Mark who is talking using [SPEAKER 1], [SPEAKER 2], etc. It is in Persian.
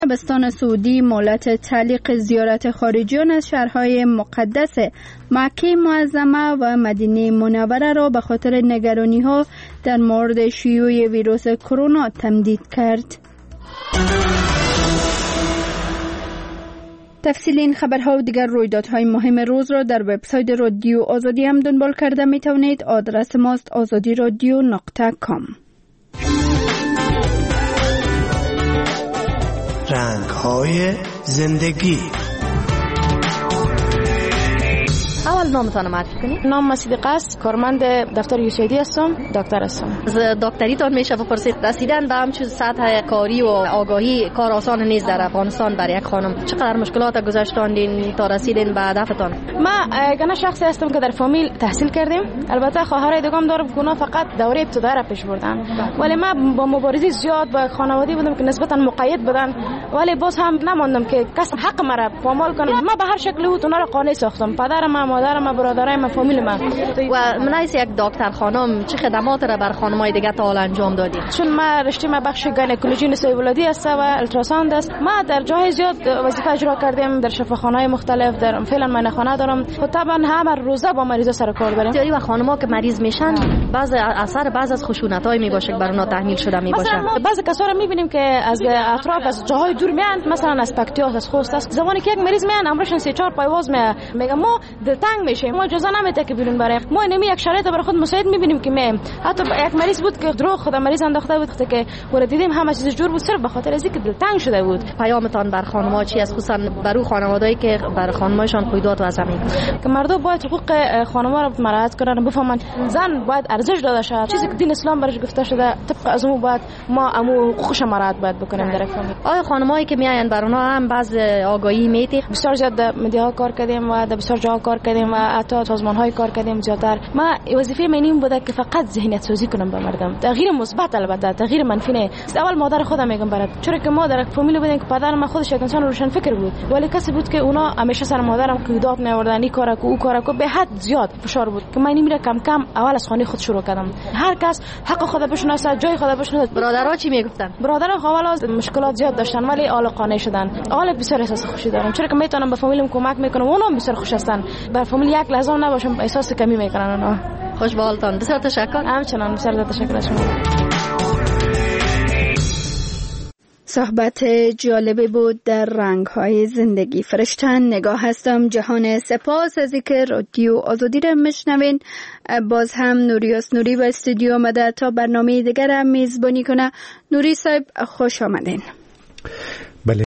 [SPEAKER 1] عربستان سعودی مهلت تعلیق زیارت خارجیان از شهرهای مقدس مکه معظمه و مدینه منوره را به خاطر نگرانی‌ها در مورد شیوع ویروس کرونا تمدید کرد. تفصیل این خبرها و دیگر رویدادهای مهم روز را در وبسایت رادیو آزادی هم دنبال کرده می توانید. آدرس ماست azadiradio.com.
[SPEAKER 2] رنگ‌های زندگی.
[SPEAKER 3] اول نامتان معرفی کنید.
[SPEAKER 4] نام صدیقه است، کارمند دفتر یوسیدی هستم، دکتر هستم.
[SPEAKER 3] از دکتریتان میشه بپرسید رسیدن به همچون سطح کاری و آگاهی کار آسان نیست در افغانستان برای یک خانم. چقدر مشکلات گذشتاندین تا رسیدین به هدفتان؟
[SPEAKER 4] ما گنا شخصی هستم که در فامیل تحصیل کردیم. البته خواهرای دیگم دارم که اونا فقط دوره ابتدایی را پیش بردن. ولی ما با مبارزه زیاد با خانواده بودم که نسبتا مقید بودن، ولی باز هم نماندم که کس حق مرا پامال کنه. ما به هر شکلی بود اونا را قانع ساختم. پدرم، مادرم، برادرم، فامیل من.
[SPEAKER 3] و من از یک دکتر خانم چه خدمات را بر خانمای دیگه تا حالا انجام دادید؟
[SPEAKER 4] چون ما رشته ما بخش گینکولوژی نسای ولادی است و التراساوند است. ما در جای زیاد وظیفه اجرا کردیم، در شفاخانه‌های مختلف، در فعلا من خانه دارم. طبعا همه روزه با مریضا سر کار داریم.
[SPEAKER 3] بسیاری و خانم‌ها که مریض میشن بعض اثر بعض از خشونت‌های میباشه که بر اونها تحمیل شده میباشه.
[SPEAKER 4] بعضی کسا رو میبینیم که از اطراف از جاهای دور میان، مثلا از پکتیا، از خوست است. زمانی که یک مریض میان امرشون 3-4 پایواز میگه ما دلتنگ میشیم، ما اجازه نمیده که بیرون بریم. ما نمی یک شرایط برای خود مساعد میبینیم که حتی یک مریض بود که دروغ خود مریض انداخته بود که ور دیدیم همه چیز جور بود صرف به خاطر از اینکه دلتنگ شده بود.
[SPEAKER 3] پیامتان بر خانم‌ها چی است، خصوصا برای خانواده‌ای که بر خانم‌هاشون قیودات وضع میکنن؟
[SPEAKER 4] که مردم باید حقوق خانم‌ها را مراعات کنن، بفهمن زن باید ارزش داده شه. چیزی که دین اسلام برش گفته شده طبق از اون باید ما حقوقش مراعات باید بکنیم در فامیل.
[SPEAKER 3] آیا خانم‌هایی که میاین بر اونها هم بعض آگاهی میدید؟
[SPEAKER 4] بسیار زیاد مدیا کار کردیم و در بسیار جاها کار کردیم و حتی سازمان‌های کار کردیم زیاتر. ما وظیفه من این بوده که فقط ذهنیت سازی کنم به مردم، تغییر مثبت، البته تغییر منفی نه. اول مادر خودم میگم برات، چون که ما در فامیل بودیم که پدر من خودش یک انسان روشن فکر بود، ولی کسی بود که اونا همیشه سر مادرم قیودات میآوردن، این کارا کو او کارا کو، به حد زیاد فشار بود که من میره کم کم اول از خانه خود شروع کردم. هر کس حق خود بشناسه، جای خود بشناسه.
[SPEAKER 3] برادرها چی میگفتن؟
[SPEAKER 4] برادرها اول مشکلات زیاد داشتن ولی حالا قانع شدن. حالا بسیار احساس خوشی دارم، چون که میتونم به فامیلم کمک میکنم، اونا بسیار خوش هستن. بر فامیل یک لحظه نباشم احساس کمی میکنن اونا.
[SPEAKER 3] خوش به حالتان. بسیار تشکر.
[SPEAKER 4] همچنان بسیار تشکر از شما.
[SPEAKER 1] صحبت جالبی بود در رنگ‌های زندگی. فرشتن نگاه هستم جهان. سپاس از اینکه رادیو آزادی را میشنوین. باز هم نوریاس نوری و استودیو آمده تا برنامه دیگر را میزبانی کنه. نوری صاحب خوش آمدین.